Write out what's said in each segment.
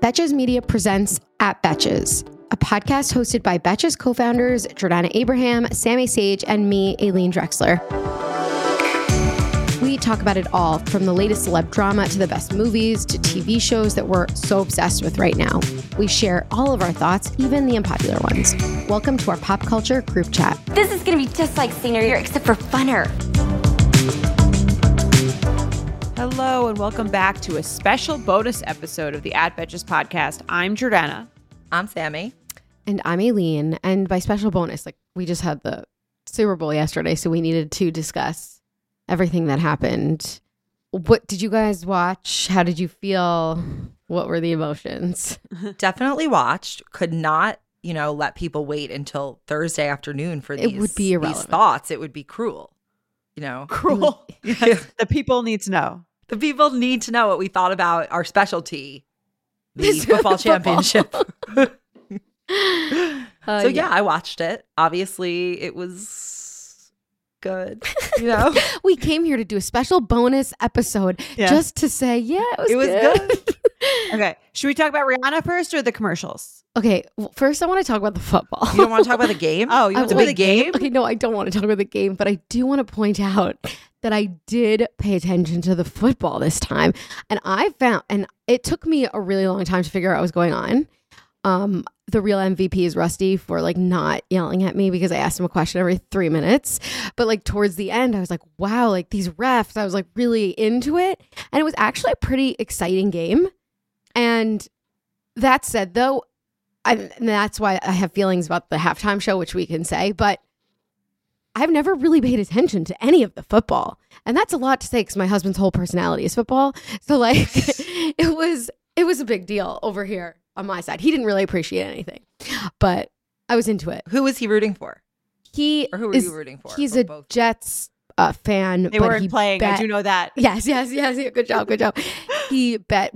Betches Media presents At Betches, a podcast hosted by Betches co-founders Jordana Abraham, Sammy Sage, and me, Aileen Drexler. We talk about it all, from the latest celeb drama to the best movies to TV shows that we're so obsessed with right now. We share all of our thoughts, even the unpopular ones. Welcome to our pop culture group chat. This is going to be just like senior year, except for funner. Hello, and welcome back to a special bonus episode of the At Betches podcast. I'm Jordana. I'm Sammy. And I'm Aileen. And by special bonus, we just had the Super Bowl yesterday, so we needed to discuss everything that happened. What did you guys watch? How did you feel? What were the emotions? Definitely watched. Could not, let people wait until Thursday afternoon for these. It would be irrelevant. These thoughts. It would be cruel. Cruel. Yes. The people need to know. The people need to know what we thought about our specialty, the football championship. I watched it. Obviously, it was good. We came here to do a special bonus episode just to say, it was good. Okay. Should we talk about Rihanna first or the commercials? Okay. Well, first, I want to talk about the football. You don't want to talk about the game? Oh, you want to talk about the game? Okay, no, I don't want to talk about the game, but I do want to point out that I did pay attention to the football this time. And and it took me a really long time to figure out what was going on. The real MVP is Rusty for not yelling at me because I asked him a question every 3 minutes. But towards the end, I was like, wow, these refs, I was really into it. And it was actually a pretty exciting game. And that said, though, and that's why I have feelings about the halftime show, which we can say, but I've never really paid attention to any of the football. And that's a lot to say because my husband's whole personality is football. So it was a big deal over here on my side. He didn't really appreciate anything, but I was into it. Who was he rooting for? Who were you rooting for? He's a both? Jets fan. They weren't playing. I do know that. Yes. Good job. He bet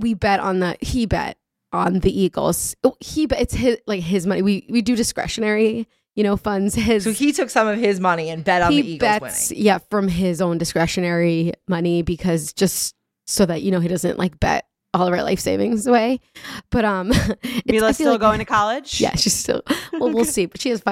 on the Eagles. It's his money. We do discretionary, funds. So he took some of his money and bet on the Eagles winning. Yeah, from his own discretionary money because just so that he doesn't bet all of our life savings away. But Mila's still going to college? Yeah, she's still. Well, we'll see. But she has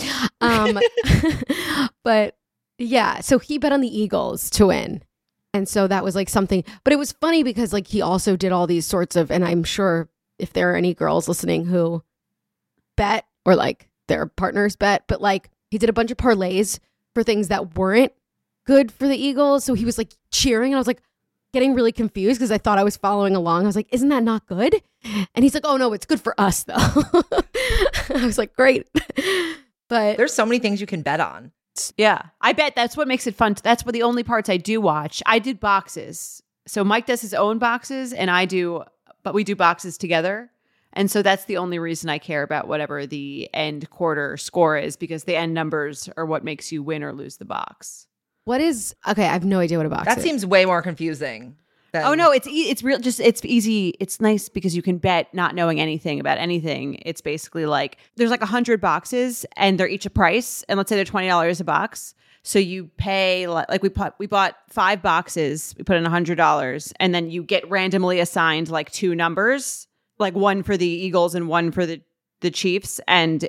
$529. But yeah, so he bet on the Eagles to win. And so that was something. But it was funny because he also did all these sorts of, and I'm sure if there are any girls listening who bet or their partners bet, but he did a bunch of parlays for things that weren't good for the Eagles. So he was cheering and I was getting really confused because I thought I was following along. I was like, isn't that not good? And he's like, oh no, it's good for us though. I was like, great. But there's so many things you can bet on. Yeah, I bet that's what makes it fun. That's what the only parts I do watch. I did boxes. So Mike does his own boxes and I do, but we do boxes together. And so that's the only reason I care about whatever the end quarter score is, because the end numbers are what makes you win or lose the box. Okay, I have no idea what a box is. That seems way more confusing. Oh no, it's real. Just it's easy. It's nice because you can bet not knowing anything about anything. It's basically there's 100 boxes and they're each a price. And let's say they're $20 a box. So you pay we bought 5 boxes. We put in $100, and then you get randomly assigned 2 numbers, one for the Eagles and one for the Chiefs. And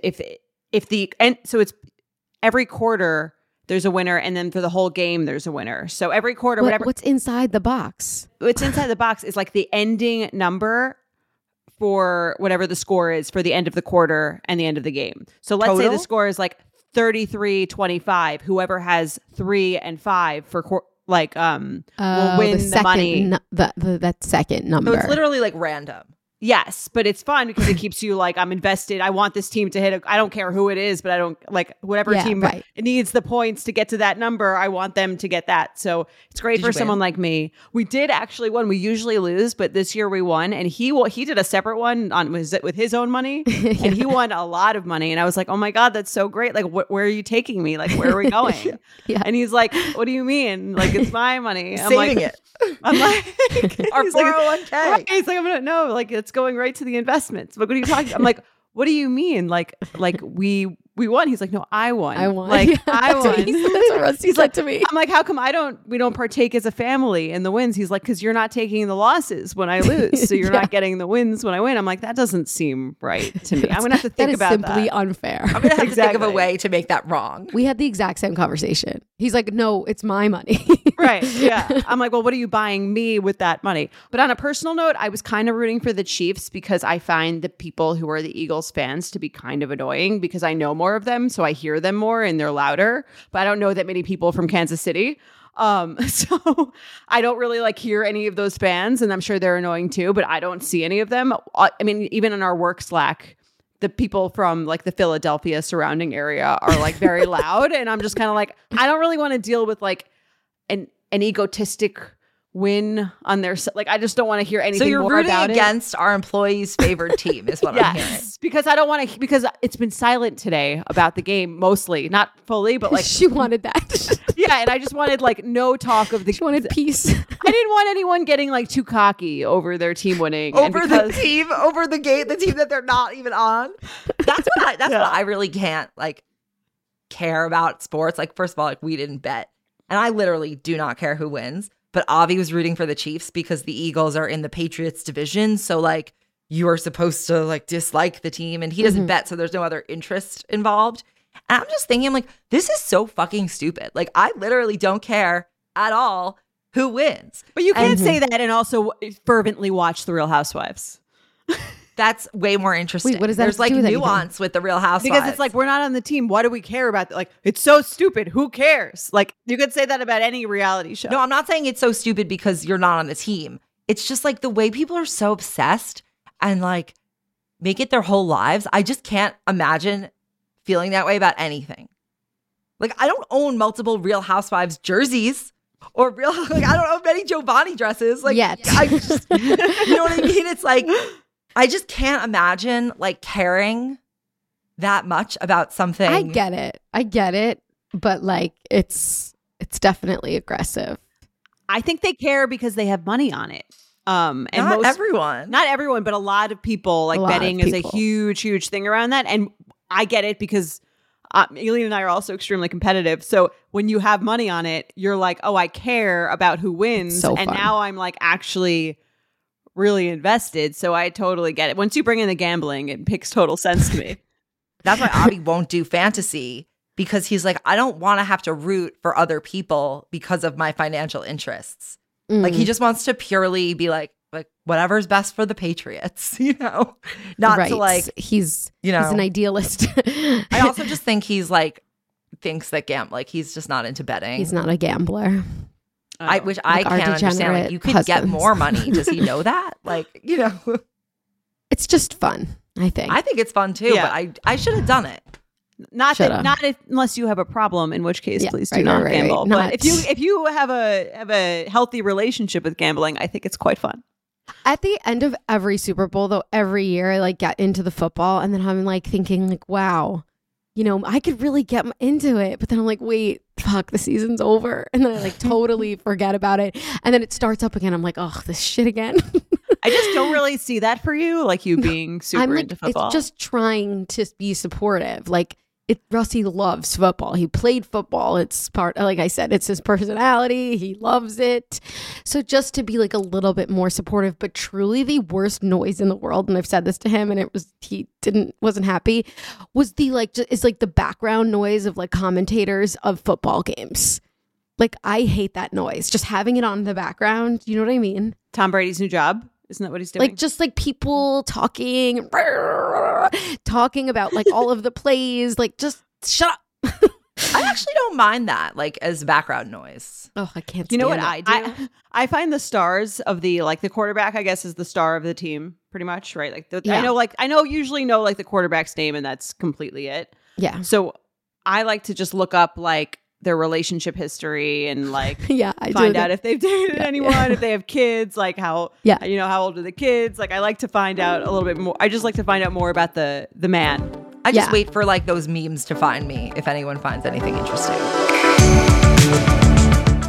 so it's every quarter there's a winner, and then for the whole game, there's a winner. So every quarter, what's inside the box? What's inside the box is the ending number for whatever the score is for the end of the quarter and the end of the game. So let's say the score is 33-25. Whoever has 3 and 5 for will win the money. That second number. So it's literally random. Yes, but it's fun because it keeps you I'm invested. I want this team to hit. I don't care who it is, but I don't whatever team needs the points to get to that number. I want them to get that. So it's great for someone like me. We did actually win. We usually lose, but this year we won. And he did a separate one with his own money, and he won a lot of money. And I was like, oh my god, that's so great. Where are you taking me? Where are we going? Yeah. And he's like, what do you mean? It's my money. I'm saving it. I'm our 401k. Right. He's like, I'm gonna no, it's going right to the investments. What are you talking about? I'm like, what do you mean? We we won. He's like, no, I won. I won. Like, Yeah. I won. That's what Rusty said to me. I'm like, how come we don't partake as a family in the wins? He's like, because you're not taking the losses when I lose. So you're not getting the wins when I win. I'm like, that doesn't seem right to me. I'm going to have to think about that. That is simply unfair. I'm going to have to think of a way to make that wrong. We had the exact same conversation. He's like, no, it's my money. Right. Yeah. I'm like, well, what are you buying me with that money? But on a personal note, I was kind of rooting for the Chiefs because I find the people who are the Eagles fans to be kind of annoying because I know more of them. So I hear them more and they're louder, but I don't know that many people from Kansas City. So I don't really like hear any of those fans, and I'm sure they're annoying too, but I don't see any of them. I mean, even in our work Slack, the people from like the Philadelphia surrounding area are like very loud. And I'm just kind of like, I don't really want to deal with like an egotistic win on their like. I just don't want to hear anything. So you're more rooting about against our employees' favorite team, is what I'm hearing. Because I don't want to. Because it's been silent today about the game, mostly, not fully, but like she wanted that. Yeah, and I just wanted like no talk of the. She wanted peace. I didn't want anyone getting like too cocky over their team winning. Over the team that they're not even on. That's what I really can't like care about sports. Like, first of all, like we didn't bet, and I literally do not care who wins. But Avi was rooting for the Chiefs because the Eagles are in the Patriots division. So like you are supposed to like dislike the team, and he doesn't bet, so there's no other interest involved. And I'm just thinking like, this is so fucking stupid. Like I literally don't care at all who wins. But you can't say that and also fervently watch The Real Housewives. That's way more interesting. Wait, what does that There's have to like do with nuance with the Real Housewives. Because it's like, we're not on the team. What do we care about that? Like, it's so stupid. Who cares? Like, you could say that about any reality show. No, I'm not saying it's so stupid because you're not on the team. It's just like the way people are so obsessed and like make it their whole lives. I just can't imagine feeling that way about anything. Like, I don't own multiple Real Housewives jerseys or I don't own many Giovanni dresses. Like, Yet. I just, you know what I mean? It's like, I just can't imagine like caring that much about something. I get it, but like it's definitely aggressive. I think they care because they have money on it. And not everyone, but a lot of people like betting is a huge, huge thing around that. And I get it because Eileen and I are also extremely competitive. So when you have money on it, you're like, oh, I care about who wins. So and fun. now I'm like actually really invested. So I totally get it. Once you bring in the gambling, it makes total sense to me. That's why Avi won't do fantasy, because he's like, I don't want to have to root for other people because of my financial interests. Like he just wants to purely be like whatever's best for the Patriots, you know, not to like, he's you know, he's an idealist. I also just think he's like thinks that like he's just not into betting. He's not a gambler. Which I Like our can't understand. Like, degenerate you could get husbands. more money. Does he know that? Like, you know, It's just fun, I think. I think it's fun too, Yeah. but I should have done it. Unless you have a problem, in which case, Yeah, please do right, not right, gamble. right. But Not- if you have a healthy relationship with gambling, I think it's quite fun. At the end of every Super Bowl, though, every year I like get into the football, and then I'm like thinking like, wow, you know, I could really get into it. But then I'm like, wait, fuck, the season's over. And then I like totally forget about it. And then it starts up again. I'm like, oh, this shit again. I just don't really see that for you, like you being super I'm like, into football. it's just trying to be supportive. Like Rusty loves football. He played football. It's part, like I said, it's his personality. He loves it. So just to be like a little bit more supportive, but truly the worst noise in the world. And I've said this to him, and he wasn't happy. Was the it's like the background noise of like commentators of football games. Like I hate that noise. Just having it on in the background. You know what I mean? Tom Brady's new job. Isn't that what he's doing? Like just like people talking about like all of the plays, like just shut up. I actually don't mind that, like as background noise. Oh, I can't. You know what stand I it. do? I find the stars of the quarterback, I guess, is the star of the team, pretty much, right? Like Yeah. I usually know like the quarterback's name, and that's completely it. Yeah, So I like to just look up like their relationship history and like yeah. I find do out if they've dated anyone, if they have kids, like how how old are the kids? Like I like to find out a little bit more. I just like to find out more about the man. I just Yeah. wait for like those memes to find me if anyone finds anything interesting.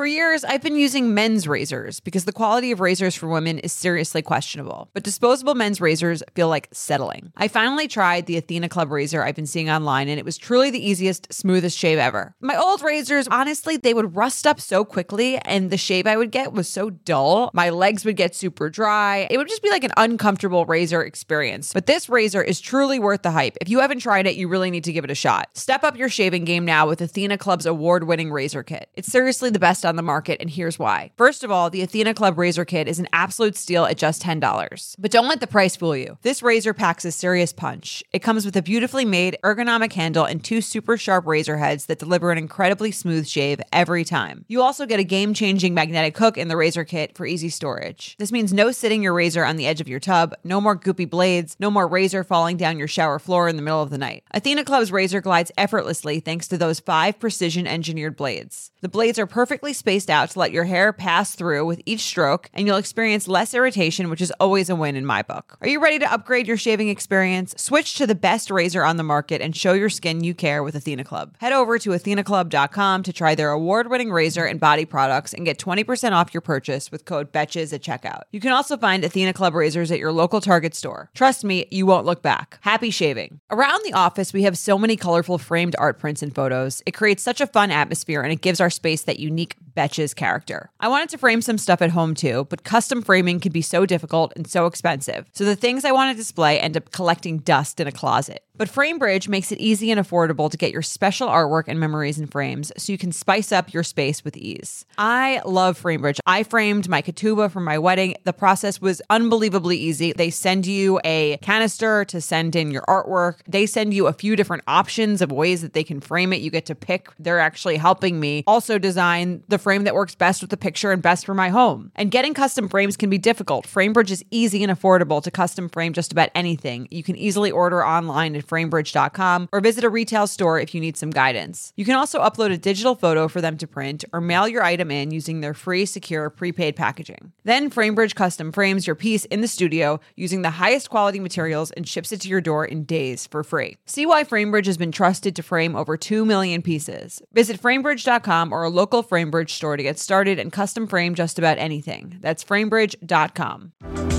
For years, I've been using men's razors because the quality of razors for women is seriously questionable. But disposable men's razors feel like settling. I finally tried the Athena Club razor I've been seeing online, and it was truly the easiest, smoothest shave ever. My old razors, honestly, they would rust up so quickly, and the shave I would get was so dull. My legs would get super dry. It would just be like an uncomfortable razor experience. But this razor is truly worth the hype. If you haven't tried it, you really need to give it a shot. Step up your shaving game now with Athena Club's award-winning razor kit. It's seriously the best on the market, and here's why. First of all, the Athena Club razor kit is an absolute steal at just $10. But don't let the price fool you. This razor packs a serious punch. It comes with a beautifully made ergonomic handle and 2 super sharp razor heads that deliver an incredibly smooth shave every time. You also get a game-changing magnetic hook in the razor kit for easy storage. This means no sitting your razor on the edge of your tub, no more goopy blades, no more razor falling down your shower floor in the middle of the night. Athena Club's razor glides effortlessly thanks to those 5 precision-engineered blades. The blades are perfectly spaced out to let your hair pass through with each stroke, and you'll experience less irritation, which is always a win in my book. Are you ready to upgrade your shaving experience? Switch to the best razor on the market and show your skin you care with Athena Club. Head over to athenaclub.com to try their award-winning razor and body products and get 20% off your purchase with code BETCHES at checkout. You can also find Athena Club razors at your local Target store. Trust me, you won't look back. Happy shaving. Around the office, we have so many colorful framed art prints and photos. It creates such a fun atmosphere, and it gives our space that unique Betches character. I wanted to frame some stuff at home too, but custom framing can be so difficult and so expensive. So the things I want to display end up collecting dust in a closet. But FrameBridge makes it easy and affordable to get your special artwork and memories in frames so you can spice up your space with ease. I love FrameBridge. I framed my ketubah for my wedding. The process was unbelievably easy. They send you a canister to send in your artwork. They send you a few different options of ways that they can frame it. You get to pick. They're actually helping me also design the frame that works best with the picture and best for my home. And getting custom frames can be difficult. FrameBridge is easy and affordable to custom frame just about anything. You can easily order online at framebridge.com or visit a retail store if you need some guidance. You can also upload a digital photo for them to print or mail your item in using their free, secure, prepaid packaging. Then FrameBridge custom frames your piece in the studio using the highest quality materials and ships it to your door in days for free. See why FrameBridge has been trusted to frame over 2 million pieces. Visit framebridge.com or a local FrameBridge store to get started and custom frame just about anything. That's framebridge.com.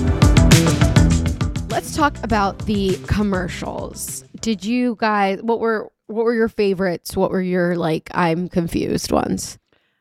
Let's talk about the commercials. Did you guys, what were your favorites? What were your I'm confused ones?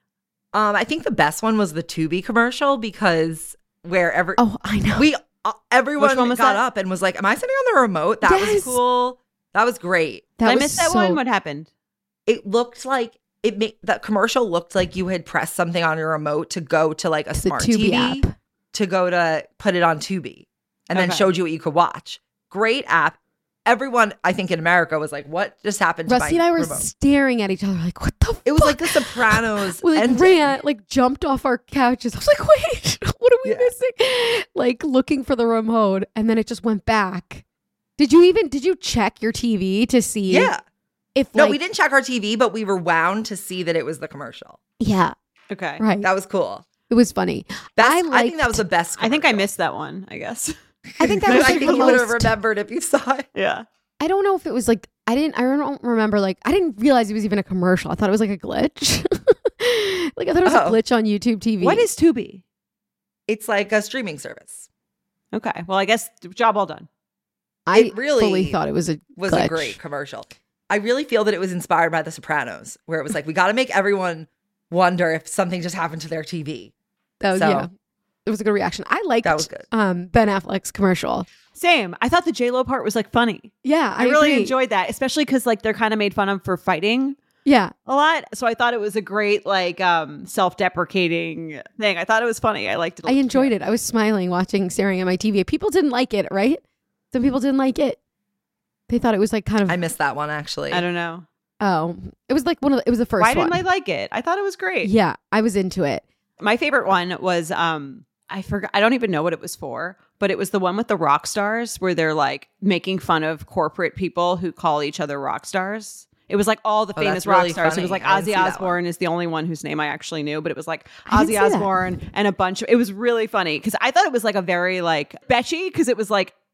I think the best one was the Tubi commercial because oh, I know. Everyone got that? up and was like, am I sitting on the remote? That was cool. That was great. I missed that one. What happened? It looked like that commercial looked like you had pressed something on your remote to go to a smart Tubi TV app. to go to put it on Tubi and then showed you what you could watch. Great app. Everyone, I think in America was like, what just happened to Rusty my and I were remote? staring at each other like, what the fuck? It was like The Sopranos. We ending. ran, jumped off our couches. I was like, wait, what are we missing? Looking for the remote. And then it just went back. Did you check your TV to see? Yeah. If No, we didn't check our TV, but we were wound to see that it was the commercial. Yeah. Okay. Right. That was cool. It was funny. I think that was the best I think I commercial. missed that one, I guess. I think that was I the think you would have most. remembered if you saw it. Yeah. I don't know if it was I don't remember, I didn't realize it was even a commercial. I thought it was a glitch. I thought it was a glitch on YouTube TV. What is Tubi? It's like a streaming service. Okay. Well, I guess job well done. I really fully thought it was a glitch. a great commercial. I really feel that it was inspired by The Sopranos, where it was like, we got to make everyone wonder if something just happened to their TV. That was, So- yeah. It was a good reaction. I liked That was good. Ben Affleck's commercial. Same. I thought the J-Lo part was funny. Yeah, I really agree. enjoyed that, especially because they're kind of made fun of for fighting Yeah. a lot. So I thought it was a great self-deprecating thing. I thought it was funny. I liked it. I enjoyed it. I was smiling, staring at my TV. People didn't like it, right? Some people didn't like it. They thought it was kind of. I missed that one, actually. I don't know. Oh, it was one of the. It was the first Why one. didn't I like it? I thought it was great. Yeah, I was into it. My favorite one was I forgot. I don't even know what it was for, but it was the one with the rock stars where they're making fun of corporate people who call each other rock stars. It was all the famous that's rock really stars. It was funny. I didn't Ozzy see that Osbourne is the only one whose name I actually knew, but it was I didn't Ozzy see that. Osbourne and a bunch of. It was really funny because I thought it was a very betchy because it was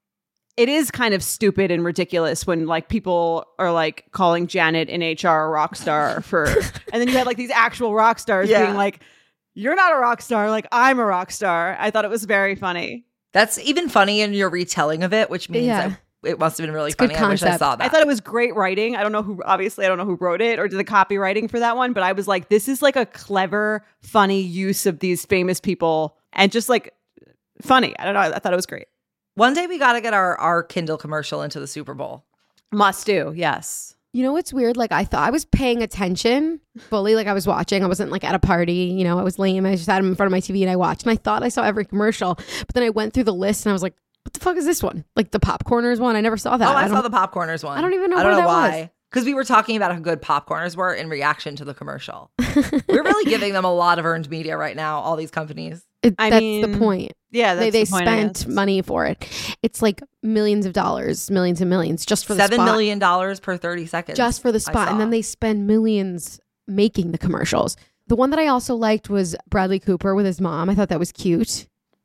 it is kind of stupid and ridiculous when people are calling Janet in HR a rock star for, and then you had these actual rock stars Yeah. being you're not a rock star. Like, I'm a rock star. I thought it was very funny. That's even funny in your retelling of it, which means Yeah. that it must have been really It's a good funny. I wish I concept. saw that. I thought it was great writing. I don't know who wrote it or did the copywriting for that one, but I was like, this is like a clever, funny use of these famous people and just like funny. I don't know. I thought it was great. One day we got to get our Kindle commercial into the Super Bowl. Must do. Yes. You know what's weird? Like I thought I was paying attention fully. Like I was watching. I wasn't like at a party. You know, I was lame. I just sat in front of my TV and I watched. And I thought I saw every commercial. But then I went through the list and I was like, what the fuck is this one? Like the Popcorners one? I never saw that. Oh, I saw the Popcorners one. I don't even know I don't where know that why. was. Because we were talking about how good Popcorners were in reaction to the commercial. We're really giving them a lot of earned media right now, all these companies. I That's mean, the point. Yeah, that's They the point, I spent guess. money for it. It's like millions of dollars, millions and millions just for the $7 spot. million per 30 seconds. Just for the I spot. And saw. then they spend millions making the commercials. The one that I also liked was Bradley Cooper with his mom. I thought that was cute.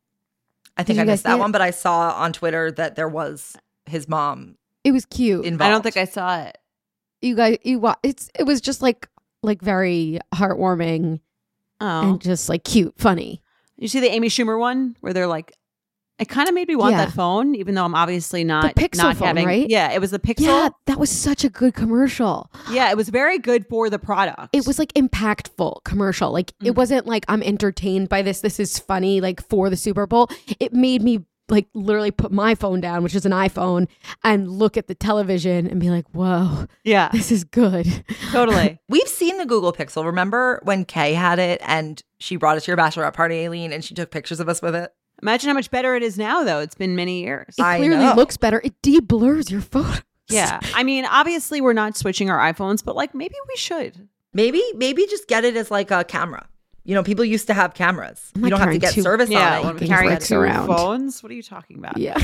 I think Did I you guys missed that see it? one, but I saw on Twitter that there was his mom It was cute. involved. I don't think I saw it. You guys, it was just like very heartwarming Oh. and just like cute, funny. You see the Amy Schumer one where they're like, it kind of made me want Yeah. that phone, even though I'm obviously not Pixel not phone, having. right? Yeah, it was the Pixel. Yeah, that was such a good commercial. Yeah, it was very good for the product. It was like impactful commercial. Like it wasn't like I'm entertained by this. This is funny. Like for the Super Bowl, it made me like literally put my phone down, which is an iPhone, and look at the television and be like, "Whoa, yeah, this is good." totally. We've seen the Google Pixel. Remember when Kay had it and she brought it to your bachelorette party, Aileen, and she took pictures of us with it? Imagine how much better it is now, though. It's been many years. It I clearly know. looks better. It de-blurs your photos. Yeah, I mean, obviously we're not switching our iPhones, but like maybe we should. Maybe just get it as like a camera. You know, people used to have cameras. I'm you not don't have to carrying get two- service Yeah, on it. when we things carry like two around. phones. What are you talking about? Yeah.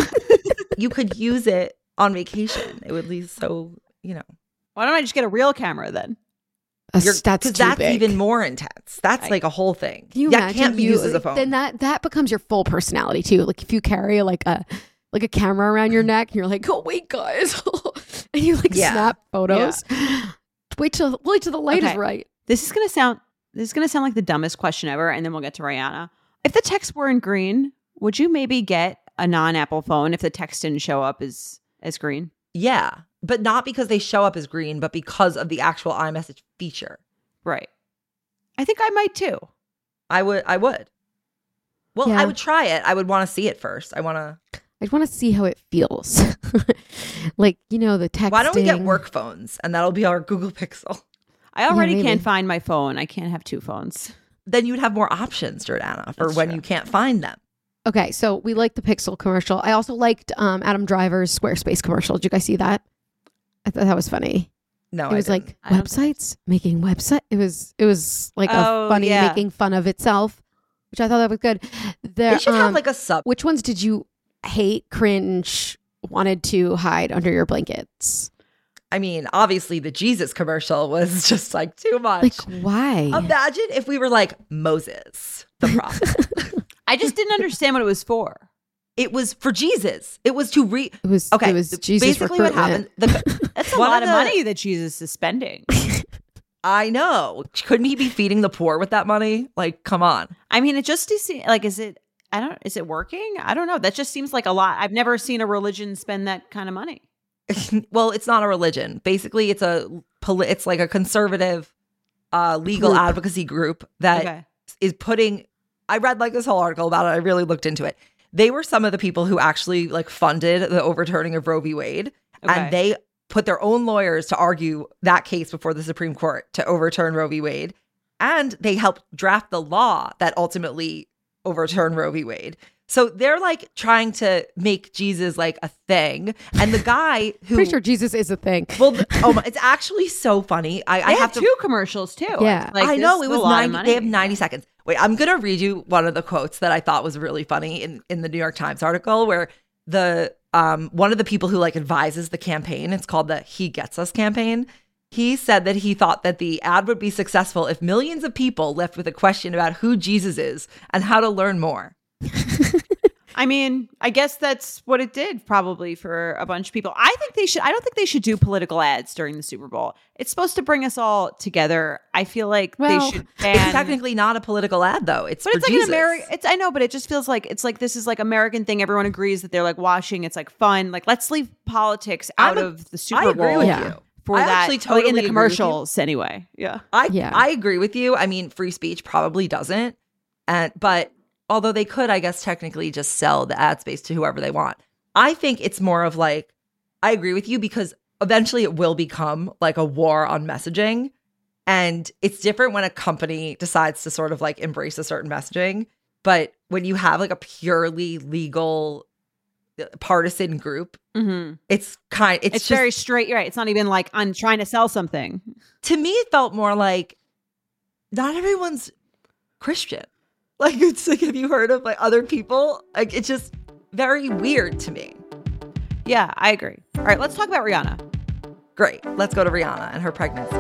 You could use it on vacation. It would be so, you know. Why don't I just get a real camera then? That's Because too that's big. even more intense. That's like a whole thing. Can you that imagine can't be used as a phone. Then that becomes your full personality too. Like if you carry like a camera around your neck and you're like, oh wait, guys, and you like Yeah. snap photos. Wait till the light is Okay. right. This is gonna sound like the dumbest question ever, and then we'll get to Rihanna. If the text were in green, would you maybe get a non-Apple phone if the text didn't show up as green? Yeah, but not because they show up as green, but because of the actual iMessage feature. Right. I think I might too. I would. Well, Yeah. I would try it. I would want to see it first. I want to. I want to see how it feels. Like, you know, the texting. Why don't we get work phones and that'll be our Google Pixel? I already maybe. can't find my phone. I can't have two phones. Then you'd have more options, Jordana, for That's when true. you can't find them. Okay, so we liked the Pixel commercial. I also liked Adam Driver's Squarespace commercial. Did you guys see that? I thought that was funny. No, It was I didn't. like I don't websites making website. It was like Oh, a funny yeah. making fun of itself, which I thought that was good. They should have like a sub. Which ones did you hate, cringe, wanted to hide under your blankets? I mean, obviously the Jesus commercial was just like too much. Like why? Imagine if we were like Moses, the prophet. I just didn't understand what it was for. It was for Jesus. It was to It was Okay, It was Jesus basically what recruitment. happened. That's a One lot of of the- money that Jesus is spending. I know. Couldn't he be feeding the poor with that money? Like, come on. I mean, it just is like, is it working? I don't know. That just seems like a lot. I've never seen a religion spend that kind of money. Well, it's not a religion. Basically, it's like a conservative legal Group. advocacy group that is Okay. putting. I read like this whole article about it. I really looked into it. They were some of the people who actually like funded the overturning of Roe v. Wade, Okay. and they put their own lawyers to argue that case before the Supreme Court to overturn Roe v. Wade, and they helped draft the law that ultimately overturned Roe v. Wade. So they're like trying to make Jesus like a thing, and the guy who Pretty sure Jesus is a thing. well, it's actually so funny. I They have have to. two commercials too. Yeah. Like, I know this it is was a lot of 90. money. They have 90 seconds. Wait, I'm gonna read you one of the quotes that I thought was really funny in the New York Times article, where the one of the people who like advises the campaign, it's called the He Gets Us campaign. He said that he thought that the ad would be successful if millions of people left with a question about who Jesus is and how to learn more. I mean, I guess that's what it did probably for a bunch of people. I don't think they should do political ads during the Super Bowl. It's supposed to bring us all together. I feel like they should ban. It's technically not a political ad though. It's But for it's like Jesus. an American. I know, but it just feels like it's like this is like American thing. Everyone agrees that they're like watching. It's like fun. Like let's leave politics out of the Super I Bowl. agree with Yeah. you. For I that, actually like, totally in the agree with you. commercials anyway. Yeah. I agree with you. I mean, free speech probably doesn't. But although they could, I guess, technically just sell the ad space to whoever they want. I think it's more of like, I agree with you because eventually it will become like a war on messaging. And it's different when a company decides to sort of like embrace a certain messaging. But when you have like a purely legal partisan group, it's just very straight. You're right. It's not even like I'm trying to sell something. To me, it felt more like not everyone's Christian. Like, it's like, have you heard of like other people? Like, it's just very weird to me. Yeah, I agree. All right, let's talk about Rihanna. Great. Let's go to Rihanna and her pregnancy.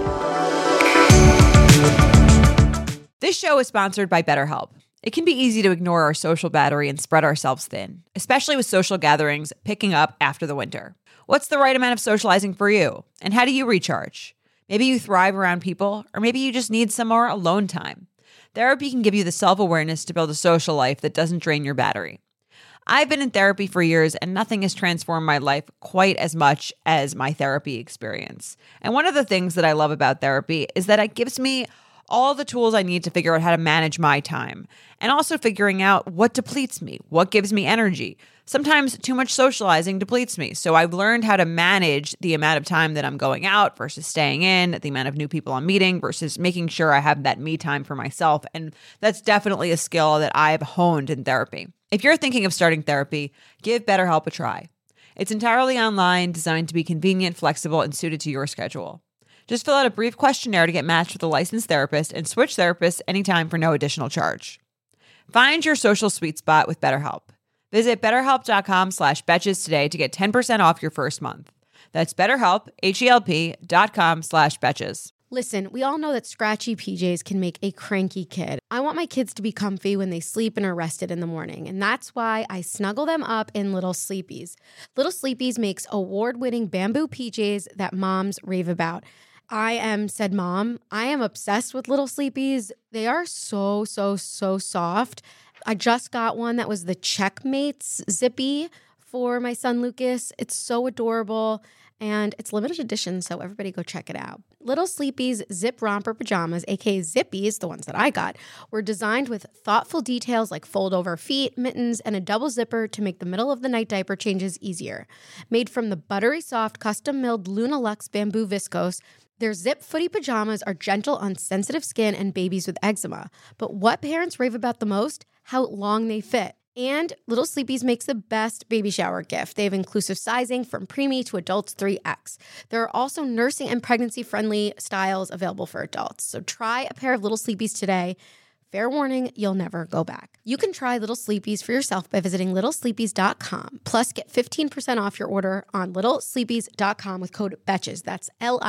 This show is sponsored by BetterHelp. It can be easy to ignore our social battery and spread ourselves thin, especially with social gatherings picking up after the winter. What's the right amount of socializing for you? And how do you recharge? Maybe you thrive around people, or maybe you just need some more alone time. Therapy can give you the self-awareness to build a social life that doesn't drain your battery. I've been in therapy for years, and nothing has transformed my life quite as much as my therapy experience. And one of the things that I love about therapy is that it gives me all the tools I need to figure out how to manage my time, and also figuring out what depletes me, what gives me energy. Sometimes too much socializing depletes me. So I've learned how to manage the amount of time that I'm going out versus staying in, the amount of new people I'm meeting versus making sure I have that me time for myself. And that's definitely a skill that I've honed in therapy. If you're thinking of starting therapy, give BetterHelp a try. It's entirely online, designed to be convenient, flexible, and suited to your schedule. Just fill out a brief questionnaire to get matched with a licensed therapist and switch therapists anytime for no additional charge. Find your social sweet spot with BetterHelp. Visit betterhelp.com/betches today to get 10% off your first month. That's BetterHelp, HELP.com/betches. Listen, we all know that scratchy PJs can make a cranky kid. I want my kids to be comfy when they sleep and are rested in the morning, and that's why I snuggle them up in Little Sleepies. Little Sleepies makes award-winning bamboo PJs that moms rave about. I am said mom. I am obsessed with Little Sleepies. They are so soft. I just got one that was the Checkmates Zippy for my son Lucas. It's so adorable. And it's limited edition, so everybody go check it out. Little Sleepies Zip Romper Pajamas, aka Zippies, the ones that I got, were designed with thoughtful details like fold-over feet, mittens, and a double zipper to make the middle-of-the-night diaper changes easier. Made from the buttery soft, custom-milled Luna Luxe bamboo viscose, their zip footy pajamas are gentle on sensitive skin and babies with eczema. But what parents rave about the most? How long they fit. And Little Sleepies makes the best baby shower gift. They have inclusive sizing from preemie to adults 3X. There are also nursing and pregnancy-friendly styles available for adults. So try a pair of Little Sleepies today. Fair warning, you'll never go back. You can try Little Sleepies for yourself by visiting littlesleepies.com. Plus, get 15% off your order on littlesleepies.com with code BETCHES. That's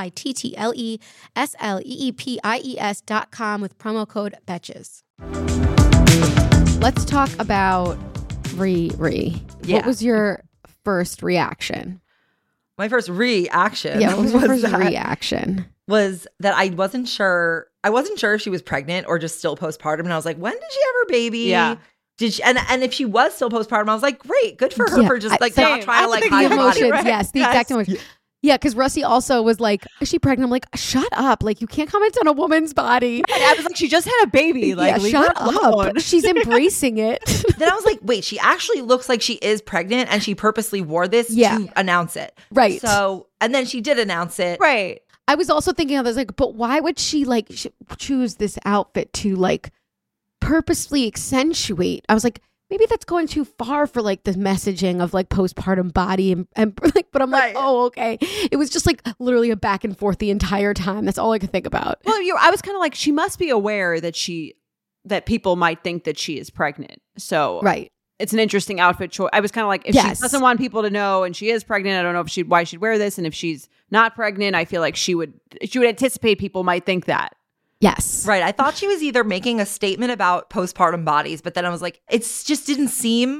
LITTLESLEEPIES.com with promo code BETCHES. Let's talk about Riri. Yeah. What was your first reaction? My first reaction Yeah, what was your first reaction? was that I wasn't sure if she was pregnant or just still postpartum. And I was like, when did she have her baby? Yeah. Did she, and if she was still postpartum, I was like, great, good for her for just like not trying to like The hide her body. emotions, yes, the exact emotions. Yeah, because Rusty also was like, is she pregnant? I'm like, shut up. Like, you can't comment on a woman's body. And I was like, she just had a baby. Like, yeah, leave shut her alone. up. She's embracing it. Then I was like, wait, she actually looks like she is pregnant and she purposely wore this to announce it. Right. So, and then she did announce it. Right. I was also thinking of this, like, but why would she like choose this outfit to like purposely accentuate? I was like, maybe that's going too far for like the messaging of like postpartum body and like, but I'm like, oh, okay. It was just like literally a back and forth the entire time. That's all I could think about. Well, I was kind of like, she must be aware that people might think that she is pregnant. So Right. It's an interesting outfit choice. I was kind of like, if she doesn't want people to know and she is pregnant, I don't know why she'd wear this. And if she's not pregnant, I feel like she would anticipate people might think that. Yes. Right. I thought she was either making a statement about postpartum bodies, but then I was like, it's just didn't seem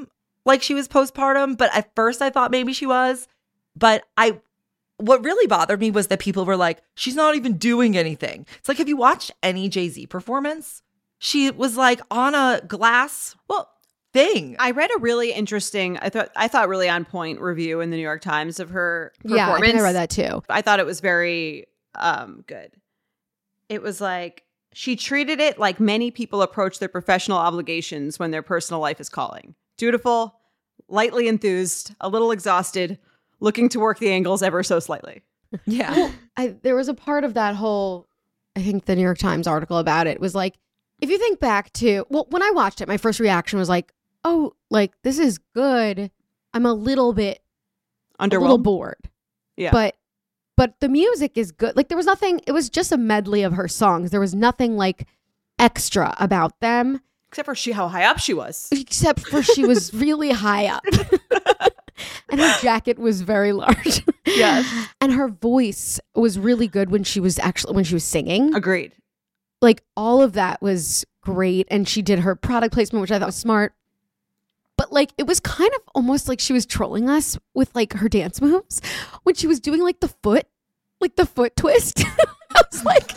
like she was postpartum, but at first I thought maybe she was. But what really bothered me was that people were like, she's not even doing anything. It's like, have you watched any Jay-Z performance? She was like on a glass thing. I read a really interesting, I thought really on point review in the New York Times of her performance. Yeah, I think I read that too. I thought it was very good. It was like, she treated it like many people approach their professional obligations when their personal life is calling. Dutiful, lightly enthused, a little exhausted, looking to work the angles ever so slightly. Yeah. There was a part of that whole, I think the New York Times article about it was like, if you think back to, well, when I watched it, my first reaction was like, oh, like this is good. I'm a little bit a little bored. Yeah. But the music is good. Like there was nothing, it was just a medley of her songs. There was nothing like extra about them. Except for how high up she was. Except for she was really high up. And her jacket was very large. Yes. And her voice was really good when she was singing. Agreed. Like all of that was great. And she did her product placement, which I thought was smart. But like it was kind of almost like she was trolling us with like her dance moves when she was doing like the foot twist. I was like,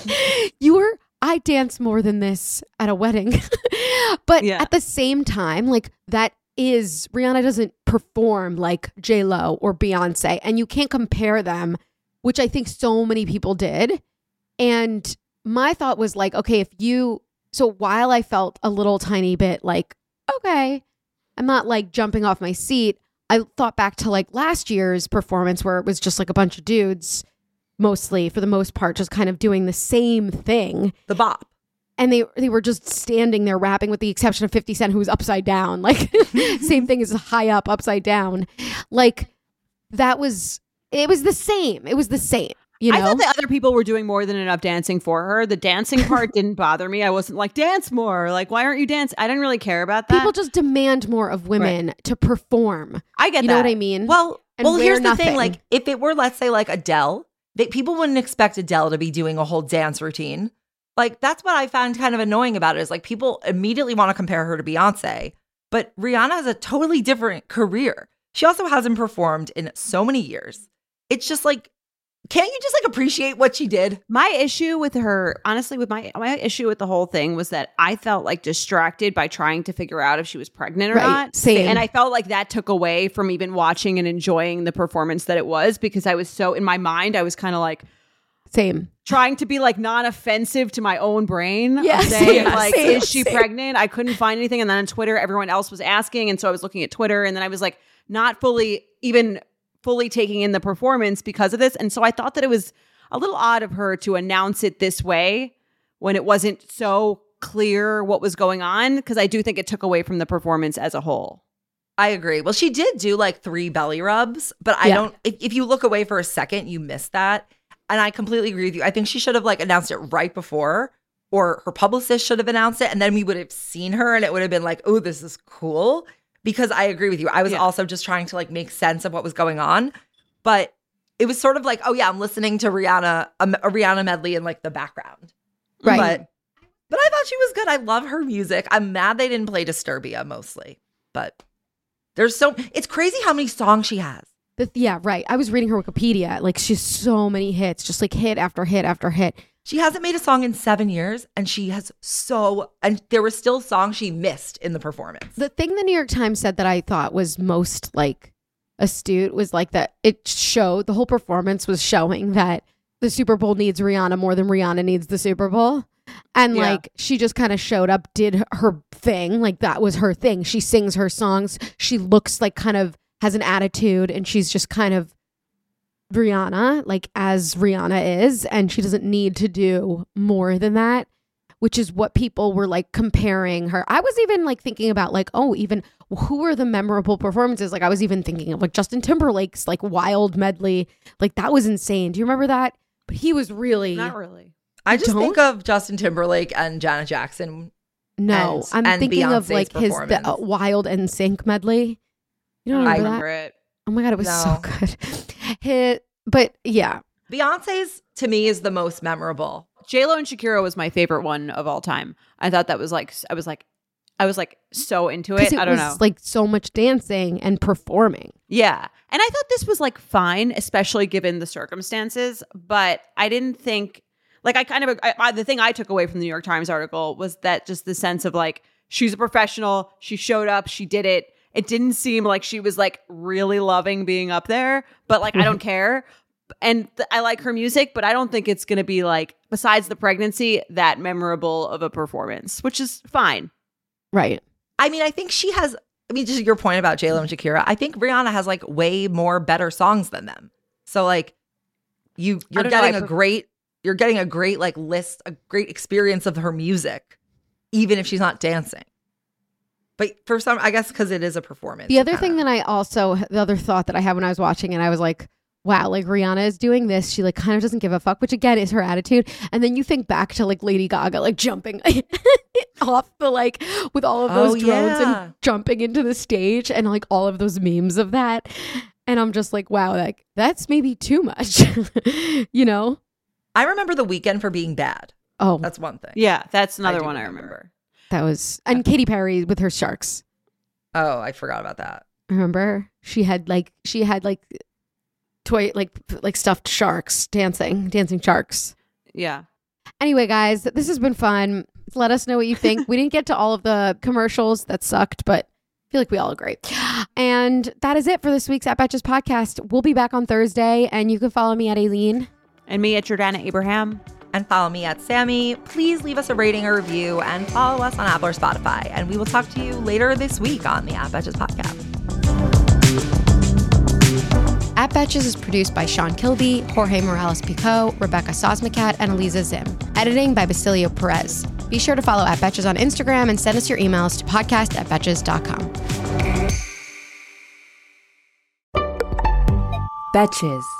I dance more than this at a wedding. But at the same time, like Rihanna doesn't perform like J-Lo or Beyonce, and you can't compare them, which I think so many people did. And my thought was like, okay, so while I felt a little tiny bit like, okay, I'm not like jumping off my seat, I thought back to like last year's performance where it was just like a bunch of dudes, mostly for the most part, just kind of doing the same thing. The bop. And they were just standing there rapping with the exception of 50 Cent, who was upside down. Like same thing as high up, upside down. Like it was the same. It was the same. You know? I thought the other people were doing more than enough dancing for her. The dancing part didn't bother me. I wasn't like, dance more. Like, why aren't you dancing? I didn't really care about that. People just demand more of women to perform. I get that. You know what I mean? Well, here's the thing. nothing. Like, if it were, let's say, like Adele, people wouldn't expect Adele to be doing a whole dance routine. Like, that's what I found kind of annoying about it is like people immediately want to compare her to Beyonce. But Rihanna has a totally different career. She also hasn't performed in so many years. It's just like, can't you just like appreciate what she did? My issue with her, honestly, with my issue with the whole thing was that I felt like distracted by trying to figure out if she was pregnant or not. Same. And I felt like that took away from even watching and enjoying the performance that it was, because I was so, in my mind, I was kind of like, same. Trying to be like non-offensive to my own brain. Yes. Saying Yeah, like, same, is she pregnant? I couldn't find anything. And then on Twitter, everyone else was asking. And so I was looking at Twitter, and then I was like, not fully taking in the performance because of this. And so I thought that it was a little odd of her to announce it this way when it wasn't so clear what was going on, because I do think it took away from the performance as a whole. I agree. Well, she did do like 3 belly rubs, but I don't, if you look away for a second, you miss that. And I completely agree with you. I think she should have like announced it right before, or her publicist should have announced it. And then we would have seen her and it would have been like, oh, this is cool. Because I agree with you. I was also just trying to like make sense of what was going on. But it was sort of like, oh yeah, I'm listening to Rihanna, a Rihanna medley in like the background. Right. But I thought she was good. I love her music. I'm mad they didn't play Disturbia mostly. But it's crazy how many songs she has. Yeah, right. I was reading her Wikipedia. Like she has so many hits, just like hit after hit after hit. She hasn't made a song in 7 years, and and there were still songs she missed in the performance. The thing the New York Times said that I thought was most like astute was like that the whole performance was showing that the Super Bowl needs Rihanna more than Rihanna needs the Super Bowl. And like she just kind of showed up, did her thing. Like that was her thing. She sings her songs. She looks like kind of has an attitude, and she's just kind of Rihanna, like as Rihanna is, and she doesn't need to do more than that, which is what people were like comparing her. I was even like thinking about like, oh, even who are the memorable performances? Like I was even thinking of like Justin Timberlake's like Wild medley. Like that was insane. Do you remember that? But he was really not really. I just think of Justin Timberlake and Janet Jackson. No, I'm thinking of like the Wild NSYNC medley. You don't remember it. Oh my God, it was so good. But yeah. Beyonce's, to me, is the most memorable. J-Lo and Shakira was my favorite one of all time. I thought that was like, I was like, I was like so into Because it. I don't was know. like so much dancing and performing. Yeah. And I thought this was like fine, especially given the circumstances. But I didn't think, like, the thing I took away from the New York Times article was that just the sense of like, she's a professional. She showed up. She did it. It didn't seem like she was like really loving being up there, but like, I don't care. And I like her music, but I don't think it's going to be like, besides the pregnancy, that memorable of a performance, which is fine. Right. I mean, I think she has, I mean, just your point about J-Lo and Shakira, I think Rihanna has like way more better songs than them. So like you're getting a great like list, a great experience of her music, even if she's not dancing. But for some, I guess because it is a performance. The other thought that I had when I was watching it, I was like, wow, like Rihanna is doing this. She like kind of doesn't give a fuck, which again is her attitude. And then you think back to like Lady Gaga, like jumping off the like with all of those drones and jumping into the stage and like all of those memes of that. And I'm just like, wow, like that's maybe too much, you know? I remember The Weeknd for being bad. Oh, That's one thing. Yeah, that's another one I remember. that was, and Katy Perry with her sharks. Oh, I forgot about that. Remember? She had like toy, like stuffed sharks dancing sharks. Yeah. Anyway, guys, this has been fun. Let us know what you think. We didn't get to all of the commercials that sucked, but I feel like we all agree. And that is it for this week's At Betches podcast. We'll be back on Thursday, and you can follow me at Aileen. And me at Jordana Abraham. And follow me at Sammy. Please leave us a rating or review and follow us on Apple or Spotify. And we will talk to you later this week on the At Betches podcast. At Betches is produced by Sean Kilby, Jorge Morales-Pico, Rebecca Sosmacat, and Eliza Zim. Editing by Basilio Perez. Be sure to follow At Betches on Instagram and send us your emails to podcast@betches.com. Betches.